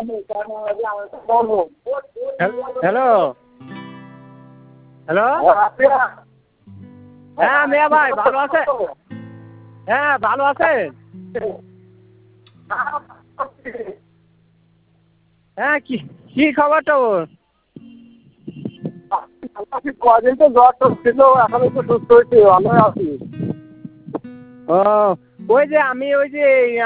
Hello hello হ্যাঁ মিয়া ভাই ভালো আছে? হ্যাঁ ভালো আছেন? হ্যাঁ কি কি খবর তোর? কদিন তো জ্বর টর ছিল, এখন একটু সুস্থ হয়েছে, ভালোই আছি। ও ওই যে আমি ওই যে